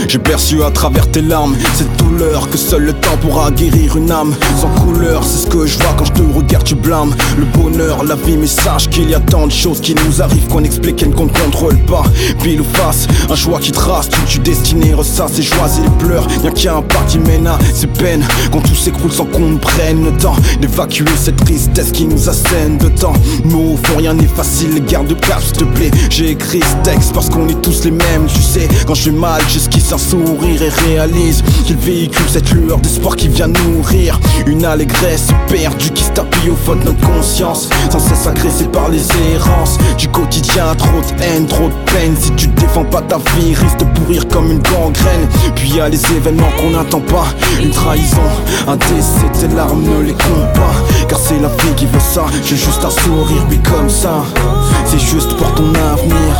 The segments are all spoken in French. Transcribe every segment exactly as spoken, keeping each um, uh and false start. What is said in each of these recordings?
J'ai perçu à travers tes larmes cette douleur que seul le temps pourra guérir une âme sans couleur. C'est ce que je vois quand je te regarde, tu blâmes le bonheur, la vie, mais sache qu'il y a tant de choses qui nous arrivent qu'on explique et qu'on ne contrôle pas. Pile ou face, un choix qui trace toute tu destinée, ressasse et choisit les pleurs. Y'a qu'un pas qui mène à ces peines quand tout s'écroule sans qu'on ne prenne le temps d'évacuer cette tristesse qui nous assène de temps. Mais au fond rien n'est facile, garde le cap s'il te plaît. J'ai écrit ce texte parce qu'on est tous les mêmes, tu sais. Quand je vais mal, j'esquisse un sourire et réalise qu'il véhicule cette lueur d'espoir qui vient nourrir une allégresse perdue qui se tapille au fond de notre conscience, sans cesse agressée par les errances du quotidien. Trop de haine, trop de peine. Si tu défends pas ta vie, risque de pourrir comme une gangrène. Puis y a les événements qu'on n'attend pas, une trahison, un décès, tes larmes ne les comptent pas. Car c'est la vie qui veut ça, j'ai juste un sourire, puis comme ça, c'est juste pour ton avenir.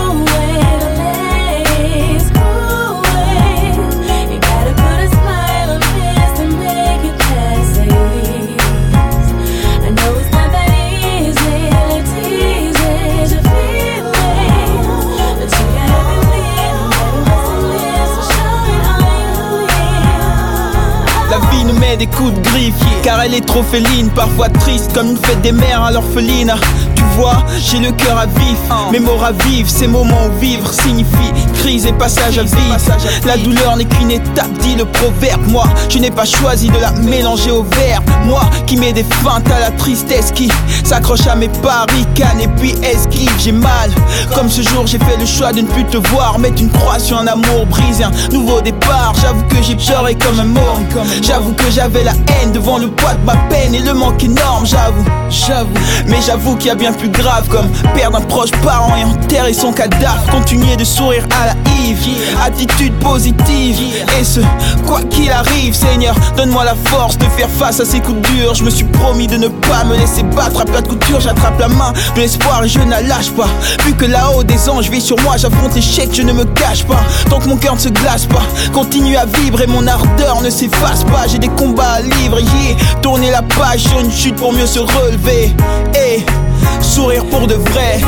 Des coups de griffe, car elle est trop féline, parfois triste comme une fête des mères à l'orpheline. Tu vois, j'ai le cœur à vif, mes mots à vivre, ces moments où vivre signifie crise et passage à vide. La douleur n'est qu'une étape, dit le proverbe. Moi, je n'ai pas choisi de la mélanger au verbe. Moi, qui mets des feintes à la tristesse, qui s'accroche à mes barricades et puis esquive. J'ai mal, comme ce jour j'ai fait le choix de ne plus te voir, mettre une croix sur un amour brisé, un nouveau départ. J'avoue que j'ai pleuré comme un mort, j'avoue que j'avais la haine devant le poids de ma peine et le manque énorme, j'avoue, j'avoue. Mais j'avoue qu'il y a bien plus grave, comme perdre un proche parent et enterrer son cadavre. Continuer de sourire à la Yves, attitude positive. Et ce, quoi qu'il arrive, Seigneur, donne-moi la force de faire face à ces coups durs. Je me suis promis de ne pas me laisser battre à plat de couture. J'attrape la main de l'espoir et je ne la lâche pas. Vu que là-haut des anges vit sur moi, j'affronte l'échec, je ne me cache pas. Tant que mon cœur ne se glace pas, continue à vibrer, mon ardeur ne s'efface pas. J'ai des combats à livrer, yeah. Tourner la page sur une chute pour mieux se relever. Et sourire pour de vrai.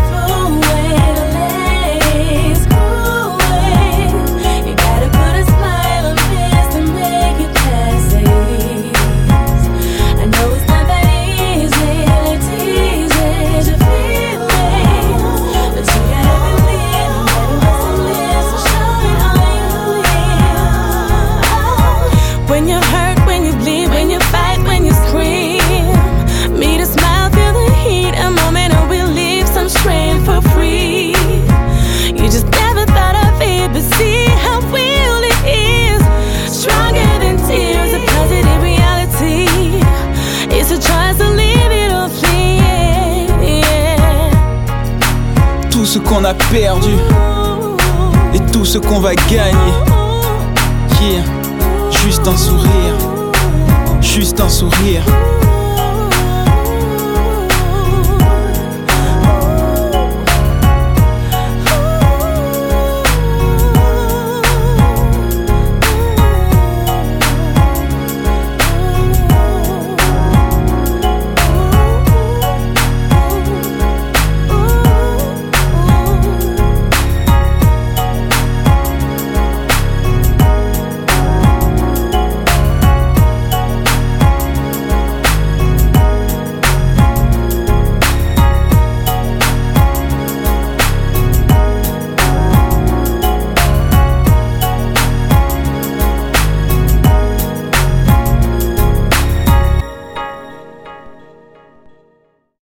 When you hurt, when you bleed, when you fight, when you scream, meet a smile, feel the heat, a moment of relief, some strength for free. You just never thought of it, but see how real it is. Stronger than tears, a positive reality. It's a choice to leave it all free, yeah. Tout ce qu'on a perdu et tout ce qu'on va gagner, yeah. Juste un sourire, juste un sourire.